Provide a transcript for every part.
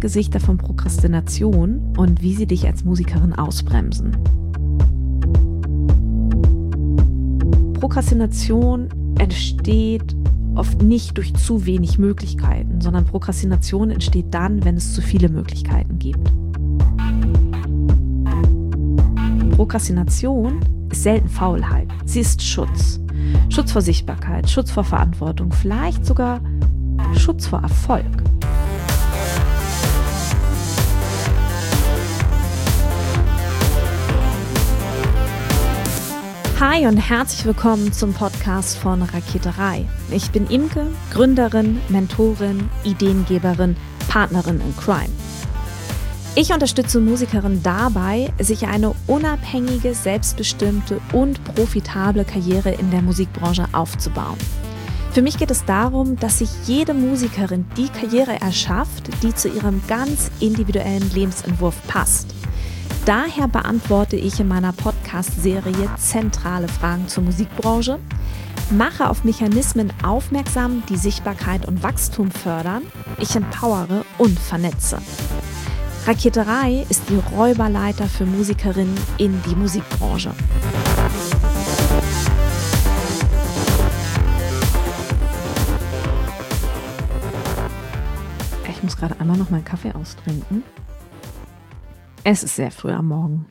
Gesichter von Prokrastination und wie sie dich als Musikerin ausbremsen. Prokrastination entsteht oft nicht durch zu wenig Möglichkeiten, sondern Prokrastination entsteht dann, wenn es zu viele Möglichkeiten gibt. Prokrastination ist selten Faulheit. Sie ist Schutz. Schutz vor Sichtbarkeit, Schutz vor Verantwortung, vielleicht sogar Schutz vor Erfolg. Hi und herzlich willkommen zum Podcast von Raketerei. Ich bin Imke, Gründerin, Mentorin, Ideengeberin, Partnerin in Crime. Ich unterstütze Musikerinnen dabei, sich eine unabhängige, selbstbestimmte und profitable Karriere in der Musikbranche aufzubauen. Für mich geht es darum, dass sich jede Musikerin die Karriere erschafft, die zu ihrem ganz individuellen Lebensentwurf passt. Daher beantworte ich in meiner Podcast-Serie zentrale Fragen zur Musikbranche, mache auf Mechanismen aufmerksam, die Sichtbarkeit und Wachstum fördern, ich empowere und vernetze. Raketerei ist die Räuberleiter für Musikerinnen in die Musikbranche. Ich muss gerade einmal noch meinen Kaffee austrinken. Es ist sehr früh am Morgen.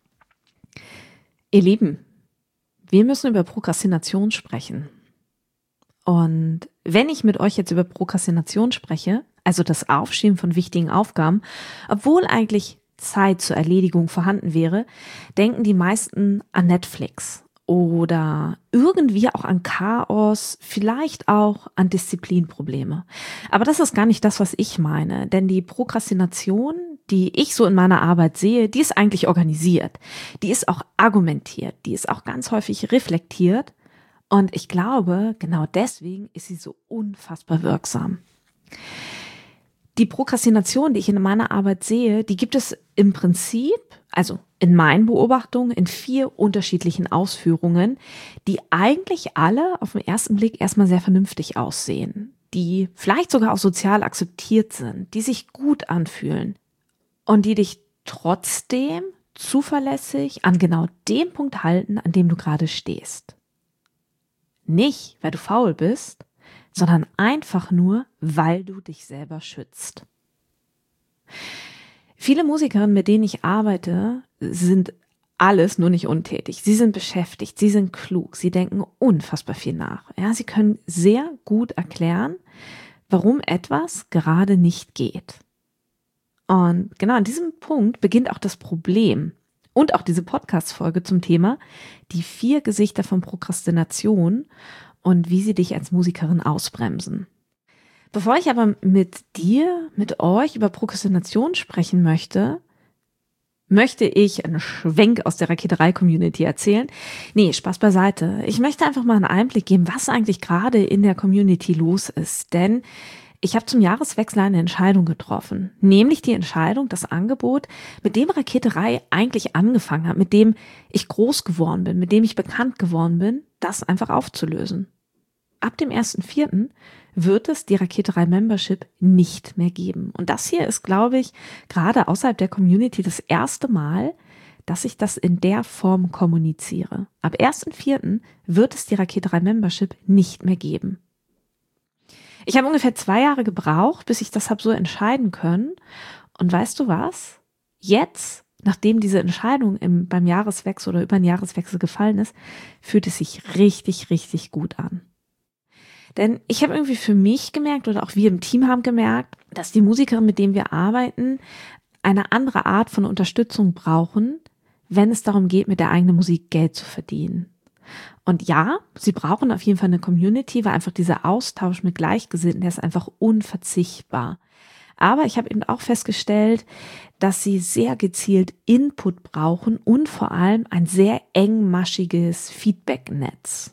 Ihr Lieben, wir müssen über Prokrastination sprechen. Und wenn ich mit euch jetzt über Prokrastination spreche, also das Aufschieben von wichtigen Aufgaben, obwohl eigentlich Zeit zur Erledigung vorhanden wäre, denken die meisten an Netflix oder irgendwie auch an Chaos, vielleicht auch an Disziplinprobleme. Aber das ist gar nicht das, was ich meine, denn die Prokrastination, die ich so in meiner Arbeit sehe, die ist eigentlich organisiert, die ist auch argumentiert, die ist auch ganz häufig reflektiert und ich glaube, genau deswegen ist sie so unfassbar wirksam. Die Prokrastination, die ich in meiner Arbeit sehe, die gibt es im Prinzip, also in meinen Beobachtungen, in 4 unterschiedlichen Ausführungen, die eigentlich alle auf den ersten Blick erstmal sehr vernünftig aussehen, die vielleicht sogar auch sozial akzeptiert sind, die sich gut anfühlen und die dich trotzdem zuverlässig an genau dem Punkt halten, an dem du gerade stehst. Nicht, weil du faul bist, sondern einfach nur, weil du dich selber schützt. Viele Musikerinnen, mit denen ich arbeite, sind alles nur nicht untätig. Sie sind beschäftigt, sie sind klug, sie denken unfassbar viel nach. Ja, sie können sehr gut erklären, warum etwas gerade nicht geht. Und genau an diesem Punkt beginnt auch das Problem und auch diese Podcast-Folge zum Thema die 4 Gesichter von Prokrastination und wie sie dich als Musikerin ausbremsen. Bevor ich aber mit euch über Prokrastination sprechen möchte ich einen Schwenk aus der Raketerei-Community erzählen. Nee, Spaß beiseite. Ich möchte einfach mal einen Einblick geben, was eigentlich gerade in der Community los ist. Denn ich habe zum Jahreswechsel eine Entscheidung getroffen. Nämlich die Entscheidung, das Angebot, mit dem Raketerei eigentlich angefangen hat, mit dem ich groß geworden bin, mit dem ich bekannt geworden bin, das einfach aufzulösen. Ab dem 1.4. wird es die Raketerei Membership nicht mehr geben. Und das hier ist, glaube ich, gerade außerhalb der Community das erste Mal, dass ich das in der Form kommuniziere. Ab 1.4. wird es die Raketerei Membership nicht mehr geben. Ich habe ungefähr 2 Jahre gebraucht, bis ich das habe so entscheiden können. Und weißt du was? Jetzt, nachdem diese Entscheidung beim Jahreswechsel oder über den Jahreswechsel gefallen ist, fühlt es sich richtig, richtig gut an. Denn ich habe irgendwie für mich gemerkt oder auch wir im Team haben gemerkt, dass die Musikerinnen, mit denen wir arbeiten, eine andere Art von Unterstützung brauchen, wenn es darum geht, mit der eigenen Musik Geld zu verdienen. Und ja, sie brauchen auf jeden Fall eine Community, weil einfach dieser Austausch mit Gleichgesinnten, der ist einfach unverzichtbar. Aber ich habe eben auch festgestellt, dass sie sehr gezielt Input brauchen und vor allem ein sehr engmaschiges Feedback-Netz.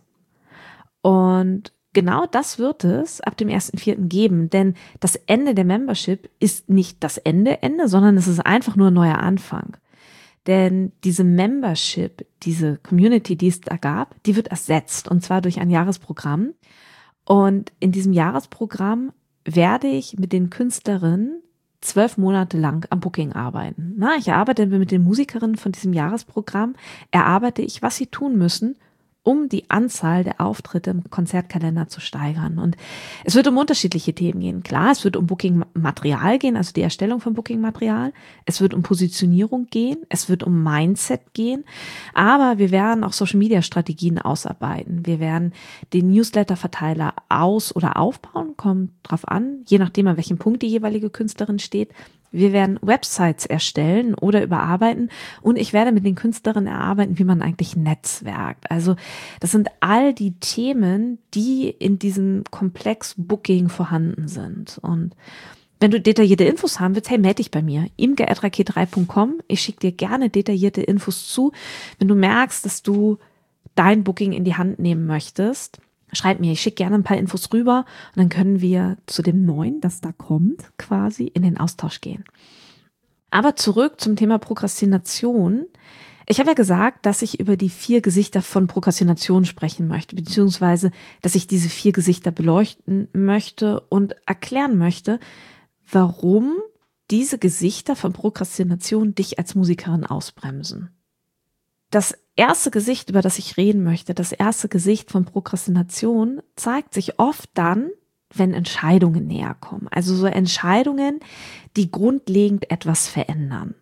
Und genau das wird es ab dem 1.4. geben, denn das Ende der Membership ist nicht das Ende, sondern es ist einfach nur ein neuer Anfang. Denn diese Membership, diese Community, die es da gab, die wird ersetzt und zwar durch ein Jahresprogramm. Und in diesem Jahresprogramm werde ich mit den Künstlerinnen 12 Monate lang am Booking arbeiten. Ich arbeite mit den Musikerinnen von diesem Jahresprogramm, erarbeite ich, was sie tun müssen, um die Anzahl der Auftritte im Konzertkalender zu steigern. Und es wird um unterschiedliche Themen gehen. Klar, es wird um Booking-Material gehen, also die Erstellung von Booking-Material. Es wird um Positionierung gehen. Es wird um Mindset gehen. Aber wir werden auch Social-Media-Strategien ausarbeiten. Wir werden den Newsletter-Verteiler aus- oder aufbauen, kommt drauf an, je nachdem, an welchem Punkt die jeweilige Künstlerin steht. Wir werden Websites erstellen oder überarbeiten und ich werde mit den Künstlerinnen erarbeiten, wie man eigentlich netzwerkt. Also das sind all die Themen, die in diesem Komplex Booking vorhanden sind. Und wenn du detaillierte Infos haben willst, hey, melde dich bei mir. imke@raket3.com. Ich schicke dir gerne detaillierte Infos zu. Wenn du merkst, dass du dein Booking in die Hand nehmen möchtest, schreib mir, ich schicke gerne ein paar Infos rüber und dann können wir zu dem Neuen, das da kommt, quasi in den Austausch gehen. Aber zurück zum Thema Prokrastination. Ich habe ja gesagt, dass ich über die 4 Gesichter von Prokrastination sprechen möchte, beziehungsweise, dass ich diese 4 Gesichter beleuchten möchte und erklären möchte, warum diese Gesichter von Prokrastination dich als Musikerin ausbremsen. Das erste Gesicht, über das ich reden möchte, das erste Gesicht von Prokrastination, zeigt sich oft dann, wenn Entscheidungen näher kommen. Also so Entscheidungen, die grundlegend etwas verändern.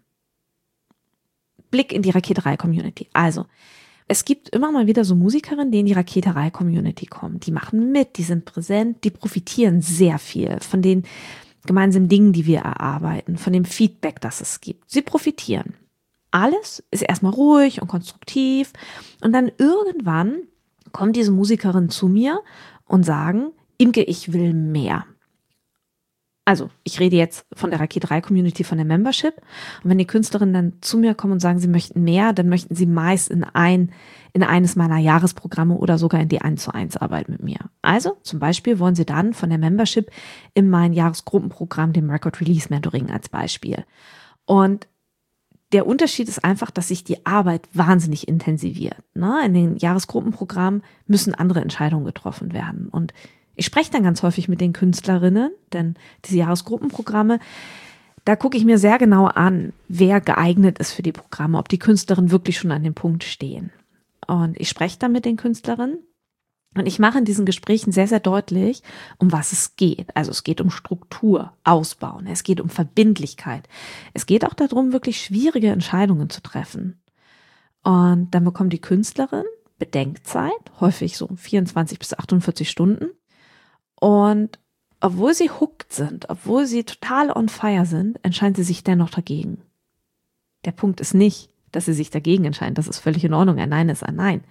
Blick in die Raketerei-Community. Also, es gibt immer mal wieder so Musikerinnen, die in die Raketerei-Community kommen. Die machen mit, die sind präsent, die profitieren sehr viel von den gemeinsamen Dingen, die wir erarbeiten, von dem Feedback, das es gibt. Sie profitieren. Alles ist erstmal ruhig und konstruktiv und dann irgendwann kommen diese Musikerinnen zu mir und sagen, Imke, ich will mehr. Also ich rede jetzt von der Raketerei-Community, von der Membership und wenn die Künstlerinnen dann zu mir kommen und sagen, sie möchten mehr, dann möchten sie meist in eines meiner Jahresprogramme oder sogar in die 1:1 Arbeit mit mir. Also zum Beispiel wollen sie dann von der Membership in mein Jahresgruppenprogramm, dem Record Release Mentoring als Beispiel. Und der Unterschied ist einfach, dass sich die Arbeit wahnsinnig intensiviert. In den Jahresgruppenprogrammen müssen andere Entscheidungen getroffen werden. Und ich spreche dann ganz häufig mit den Künstlerinnen, denn diese Jahresgruppenprogramme, da gucke ich mir sehr genau an, wer geeignet ist für die Programme, ob die Künstlerinnen wirklich schon an dem Punkt stehen. Und ich spreche dann mit den Künstlerinnen. Und ich mache in diesen Gesprächen sehr, sehr deutlich, um was es geht. Also es geht um Struktur, Ausbauen, es geht um Verbindlichkeit. Es geht auch darum, wirklich schwierige Entscheidungen zu treffen. Und dann bekommt die Künstlerin Bedenkzeit, häufig so 24 bis 48 Stunden. Und obwohl sie hooked sind, obwohl sie total on fire sind, entscheiden sie sich dennoch dagegen. Der Punkt ist nicht, dass sie sich dagegen entscheiden. Das ist völlig in Ordnung. Ein Nein ist ein Nein.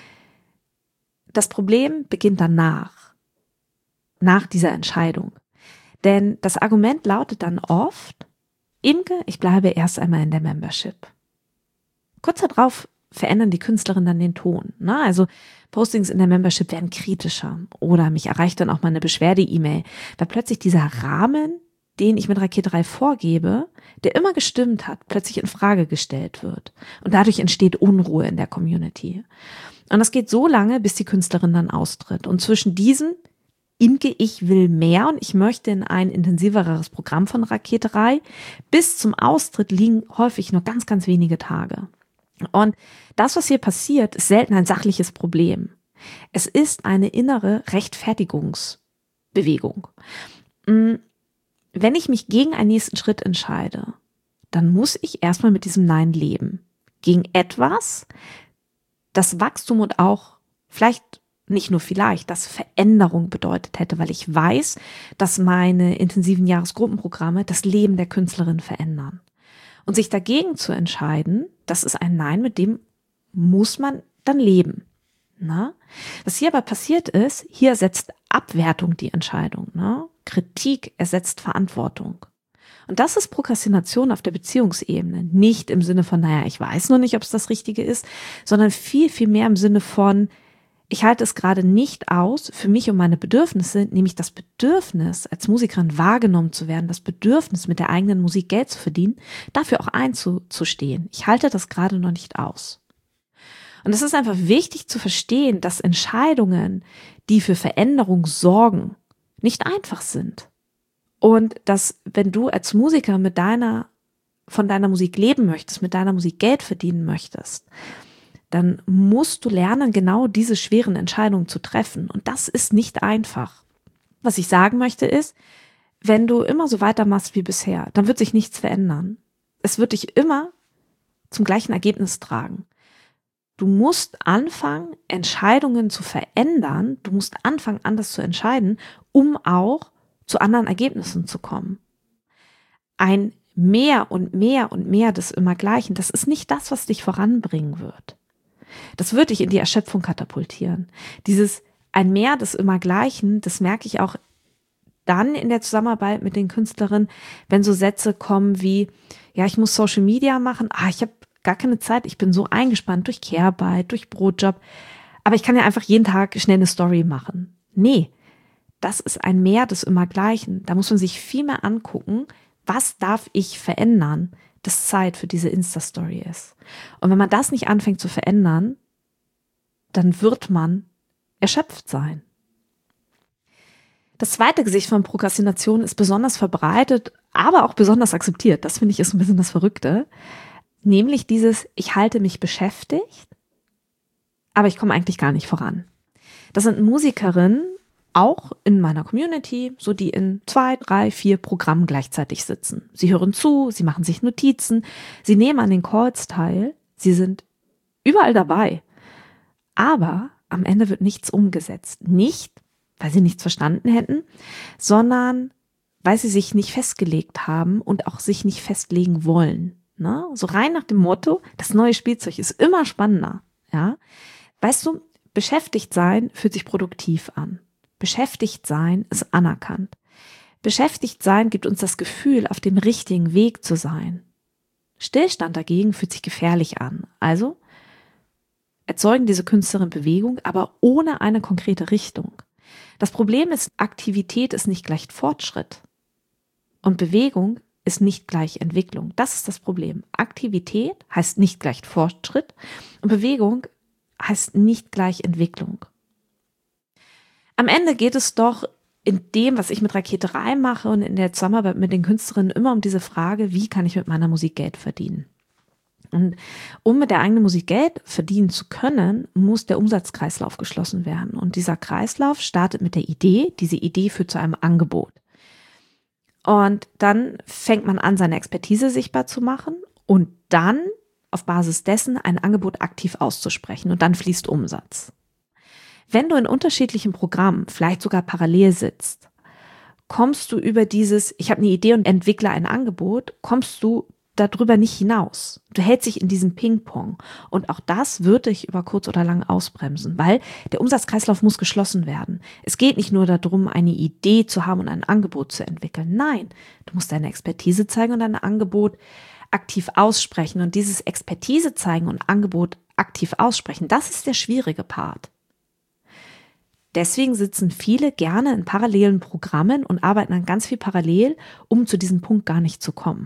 Das Problem beginnt danach, nach dieser Entscheidung. Denn das Argument lautet dann oft, Imke, ich bleibe erst einmal in der Membership. Kurz darauf verändern die Künstlerinnen dann den Ton. Also Postings in der Membership werden kritischer oder mich erreicht dann auch mal eine Beschwerde-E-Mail, weil plötzlich dieser Rahmen, den ich mit Raketerei vorgebe, der immer gestimmt hat, plötzlich in Frage gestellt wird. Und dadurch entsteht Unruhe in der Community. Und das geht so lange, bis die Künstlerin dann austritt. Und zwischen diesen Imke, ich will mehr und ich möchte in ein intensiveres Programm von Raketerei, bis zum Austritt liegen häufig nur ganz, ganz wenige Tage. Und das, was hier passiert, ist selten ein sachliches Problem. Es ist eine innere Rechtfertigungsbewegung. Wenn ich mich gegen einen nächsten Schritt entscheide, dann muss ich erstmal mit diesem Nein leben. Gegen etwas, das Wachstum und auch vielleicht, nicht nur vielleicht, das Veränderung bedeutet hätte, weil ich weiß, dass meine intensiven Jahresgruppenprogramme das Leben der Künstlerin verändern. Und sich dagegen zu entscheiden, das ist ein Nein, mit dem muss man dann leben. Was hier aber passiert ist, hier ersetzt Abwertung die Entscheidung. Kritik ersetzt Verantwortung. Und das ist Prokrastination auf der Beziehungsebene. Nicht im Sinne von, ich weiß noch nicht, ob es das Richtige ist, sondern viel, viel mehr im Sinne von, ich halte es gerade nicht aus, für mich und meine Bedürfnisse, nämlich das Bedürfnis, als Musikerin wahrgenommen zu werden, das Bedürfnis, mit der eigenen Musik Geld zu verdienen, dafür auch einzustehen. Ich halte das gerade noch nicht aus. Und es ist einfach wichtig zu verstehen, dass Entscheidungen, die für Veränderung sorgen, nicht einfach sind. Und dass, wenn du als Musiker von deiner Musik leben möchtest, mit deiner Musik Geld verdienen möchtest, dann musst du lernen, genau diese schweren Entscheidungen zu treffen. Und das ist nicht einfach. Was ich sagen möchte ist, wenn du immer so weitermachst wie bisher, dann wird sich nichts verändern. Es wird dich immer zum gleichen Ergebnis tragen. Du musst anfangen, Entscheidungen zu verändern. Du musst anfangen, anders zu entscheiden, um auch zu anderen Ergebnissen zu kommen. Ein mehr und mehr und mehr des Immergleichen, das ist nicht das, was dich voranbringen wird. Das wird dich in die Erschöpfung katapultieren. Dieses ein Mehr des Immergleichen, das merke ich auch dann in der Zusammenarbeit mit den Künstlerinnen, wenn so Sätze kommen wie, ja, ich muss Social Media machen, ich habe gar keine Zeit, ich bin so eingespannt durch Care-Arbeit, durch Brotjob, aber ich kann ja einfach jeden Tag schnell eine Story machen. Nee, das ist ein Mehr des Immergleichen. Da muss man sich viel mehr angucken, was darf ich verändern, dass Zeit für diese Insta-Story ist. Und wenn man das nicht anfängt zu verändern, dann wird man erschöpft sein. Das zweite Gesicht von Prokrastination ist besonders verbreitet, aber auch besonders akzeptiert. Das finde ich ist ein bisschen das Verrückte. Nämlich dieses, ich halte mich beschäftigt, aber ich komme eigentlich gar nicht voran. Das sind Musikerinnen, auch in meiner Community, so die in 2, 3, 4 Programmen gleichzeitig sitzen. Sie hören zu, sie machen sich Notizen, sie nehmen an den Calls teil, sie sind überall dabei. Aber am Ende wird nichts umgesetzt. Nicht, weil sie nichts verstanden hätten, sondern weil sie sich nicht festgelegt haben und auch sich nicht festlegen wollen. Ne? So rein nach dem Motto, das neue Spielzeug ist immer spannender. Ja? Weißt du, beschäftigt sein fühlt sich produktiv an. Beschäftigt sein ist anerkannt. Beschäftigt sein gibt uns das Gefühl, auf dem richtigen Weg zu sein. Stillstand dagegen fühlt sich gefährlich an. Also erzeugen diese Künstlerinnen Bewegung, aber ohne eine konkrete Richtung. Das Problem ist, Aktivität ist nicht gleich Fortschritt. Und Bewegung ist nicht gleich Entwicklung. Das ist das Problem. Aktivität heißt nicht gleich Fortschritt und Bewegung heißt nicht gleich Entwicklung. Am Ende geht es doch in dem, was ich mit Raketerei mache und in der Zusammenarbeit mit den Künstlerinnen immer um diese Frage, wie kann ich mit meiner Musik Geld verdienen? Und um mit der eigenen Musik Geld verdienen zu können, muss der Umsatzkreislauf geschlossen werden. Und dieser Kreislauf startet mit der Idee. Diese Idee führt zu einem Angebot. Und dann fängt man an, seine Expertise sichtbar zu machen und dann auf Basis dessen ein Angebot aktiv auszusprechen. Und dann fließt Umsatz. Wenn du in unterschiedlichen Programmen, vielleicht sogar parallel sitzt, kommst du über dieses, ich habe eine Idee und entwickle ein Angebot, kommst du darüber nicht hinaus. Du hältst dich in diesem Ping-Pong. Und auch das wird dich über kurz oder lang ausbremsen, weil der Umsatzkreislauf muss geschlossen werden. Es geht nicht nur darum, eine Idee zu haben und ein Angebot zu entwickeln. Nein, du musst deine Expertise zeigen und dein Angebot aktiv aussprechen. Und dieses Expertise zeigen und Angebot aktiv aussprechen, das ist der schwierige Part. Deswegen sitzen viele gerne in parallelen Programmen und arbeiten dann ganz viel parallel, um zu diesem Punkt gar nicht zu kommen.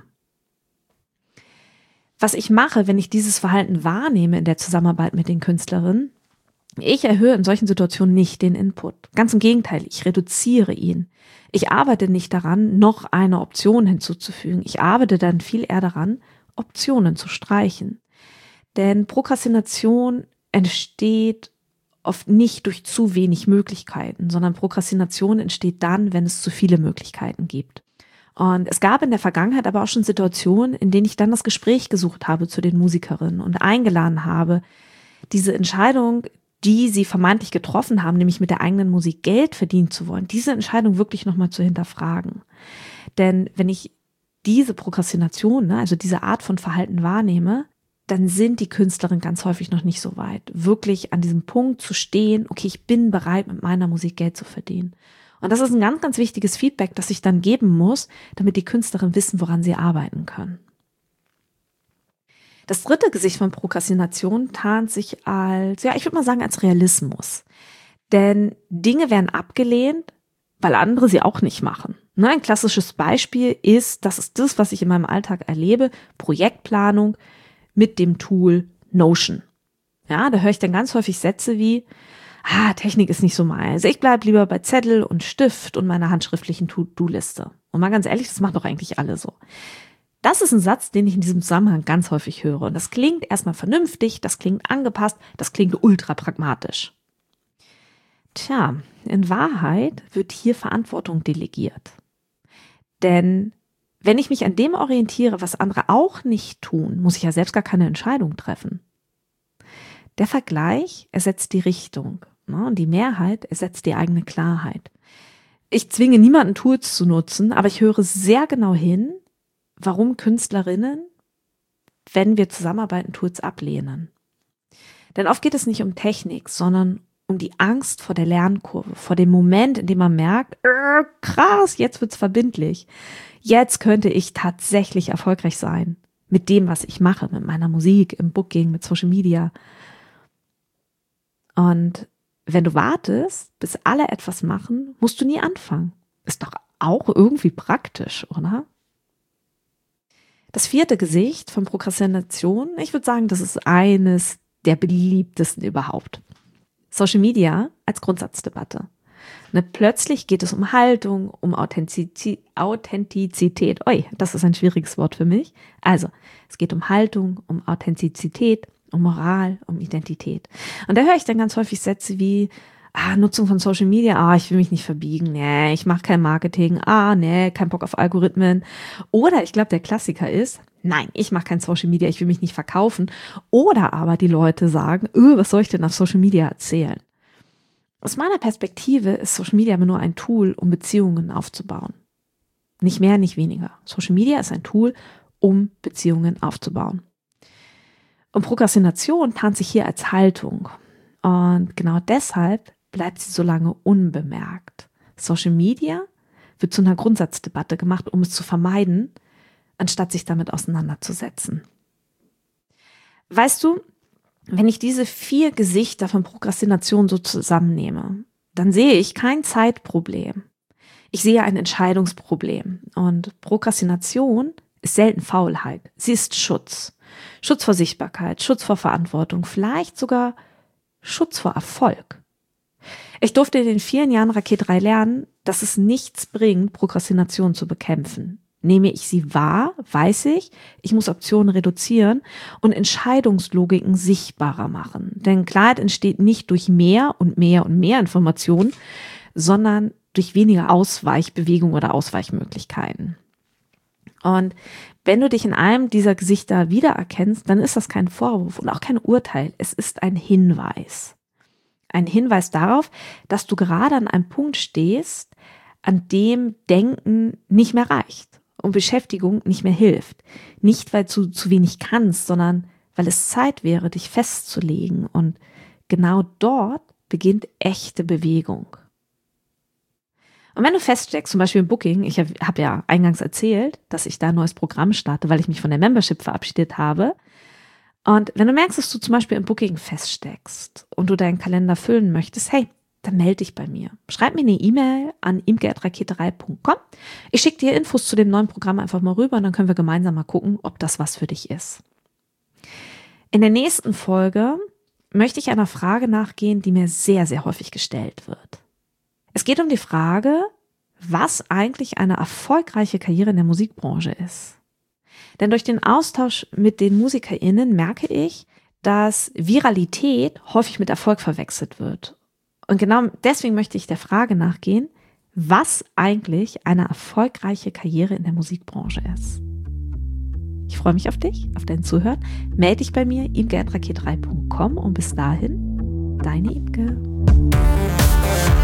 Was ich mache, wenn ich dieses Verhalten wahrnehme in der Zusammenarbeit mit den Künstlerinnen, ich erhöhe in solchen Situationen nicht den Input. Ganz im Gegenteil, ich reduziere ihn. Ich arbeite nicht daran, noch eine Option hinzuzufügen. Ich arbeite dann viel eher daran, Optionen zu streichen. Denn Prokrastination entsteht oft nicht durch zu wenig Möglichkeiten, sondern Prokrastination entsteht dann, wenn es zu viele Möglichkeiten gibt. Und es gab in der Vergangenheit aber auch schon Situationen, in denen ich dann das Gespräch gesucht habe zu den Musikerinnen und eingeladen habe, diese Entscheidung, die sie vermeintlich getroffen haben, nämlich mit der eigenen Musik Geld verdienen zu wollen, diese Entscheidung wirklich nochmal zu hinterfragen. Denn wenn ich diese Prokrastination, also diese Art von Verhalten wahrnehme, dann sind die Künstlerinnen ganz häufig noch nicht so weit, wirklich an diesem Punkt zu stehen, okay, ich bin bereit, mit meiner Musik Geld zu verdienen. Und das ist ein ganz, ganz wichtiges Feedback, das ich dann geben muss, damit die Künstlerinnen wissen, woran sie arbeiten können. Das dritte Gesicht von Prokrastination tarnt sich als, ich würde mal sagen, als Realismus. Denn Dinge werden abgelehnt, weil andere sie auch nicht machen. Ein klassisches Beispiel ist, das ist das, was ich in meinem Alltag erlebe, Projektplanung mit dem Tool Notion. Ja, da höre ich dann ganz häufig Sätze wie, Technik ist nicht so meins. Ich bleibe lieber bei Zettel und Stift und meiner handschriftlichen To-Do-Liste. Und mal ganz ehrlich, das machen doch eigentlich alle so. Das ist ein Satz, den ich in diesem Zusammenhang ganz häufig höre. Und das klingt erstmal vernünftig, das klingt angepasst, das klingt ultra pragmatisch. Tja, in Wahrheit wird hier Verantwortung delegiert. Denn wenn ich mich an dem orientiere, was andere auch nicht tun, muss ich ja selbst gar keine Entscheidung treffen. Der Vergleich ersetzt die Richtung, ne? Und die Mehrheit ersetzt die eigene Klarheit. Ich zwinge niemanden, Tools zu nutzen, aber ich höre sehr genau hin, warum Künstlerinnen, wenn wir zusammenarbeiten, Tools ablehnen. Denn oft geht es nicht um Technik, sondern um die Angst vor der Lernkurve, vor dem Moment, in dem man merkt, krass, jetzt wird's verbindlich. Jetzt könnte ich tatsächlich erfolgreich sein mit dem, was ich mache, mit meiner Musik, im Booking, mit Social Media. Und wenn du wartest, bis alle etwas machen, musst du nie anfangen. Ist doch auch irgendwie praktisch, oder? Das 4. Gesicht von Prokrastination, ich würde sagen, das ist eines der beliebtesten überhaupt. Social Media als Grundsatzdebatte. Plötzlich geht es um Haltung, um Authentizität. Das ist ein schwieriges Wort für mich. Also, es geht um Haltung, um Authentizität, um Moral, um Identität. Und da höre ich dann ganz häufig Sätze wie, Nutzung von Social Media, ich will mich nicht verbiegen, nee, ich mache kein Marketing, nee, kein Bock auf Algorithmen. Oder ich glaube, der Klassiker ist, nein, ich mache kein Social Media, ich will mich nicht verkaufen. Oder aber die Leute sagen, was soll ich denn auf Social Media erzählen? Aus meiner Perspektive ist Social Media immer nur ein Tool, um Beziehungen aufzubauen. Nicht mehr, nicht weniger. Social Media ist ein Tool, um Beziehungen aufzubauen. Und Prokrastination tarnt sich hier als Haltung. Und genau deshalb bleibt sie so lange unbemerkt. Social Media wird zu einer Grundsatzdebatte gemacht, um es zu vermeiden, anstatt sich damit auseinanderzusetzen. Weißt du, wenn ich diese 4 Gesichter von Prokrastination so zusammennehme, dann sehe ich kein Zeitproblem. Ich sehe ein Entscheidungsproblem. Und Prokrastination ist selten Faulheit. Sie ist Schutz. Schutz vor Sichtbarkeit, Schutz vor Verantwortung, vielleicht sogar Schutz vor Erfolg. Ich durfte in den 4 Jahren Rakete 3 lernen, dass es nichts bringt, Prokrastination zu bekämpfen. Nehme ich sie wahr, weiß ich muss Optionen reduzieren und Entscheidungslogiken sichtbarer machen. Denn Klarheit entsteht nicht durch mehr und mehr und mehr Informationen, sondern durch weniger Ausweichbewegung oder Ausweichmöglichkeiten. Und wenn du dich in einem dieser Gesichter wiedererkennst, dann ist das kein Vorwurf und auch kein Urteil. Es ist ein Hinweis. Ein Hinweis darauf, dass du gerade an einem Punkt stehst, an dem Denken nicht mehr reicht und Beschäftigung nicht mehr hilft. Nicht, weil du zu wenig kannst, sondern weil es Zeit wäre, dich festzulegen. Und genau dort beginnt echte Bewegung. Und wenn du feststeckst, zum Beispiel im Booking, ich habe ja eingangs erzählt, dass ich da ein neues Programm starte, weil ich mich von der Membership verabschiedet habe. Und wenn du merkst, dass du zum Beispiel im Booking feststeckst und du deinen Kalender füllen möchtest, hey, dann melde dich bei mir. Schreib mir eine E-Mail an imke@rakete3.com. Ich schicke dir Infos zu dem neuen Programm einfach mal rüber und dann können wir gemeinsam mal gucken, ob das was für dich ist. In der nächsten Folge möchte ich einer Frage nachgehen, die mir sehr, sehr häufig gestellt wird. Es geht um die Frage, was eigentlich eine erfolgreiche Karriere in der Musikbranche ist. Denn durch den Austausch mit den MusikerInnen merke ich, dass Viralität häufig mit Erfolg verwechselt wird. Und genau deswegen möchte ich der Frage nachgehen, was eigentlich eine erfolgreiche Karriere in der Musikbranche ist. Ich freue mich auf dich, auf dein Zuhören. Melde dich bei mir, imke@rakete3.com und bis dahin, deine Imke.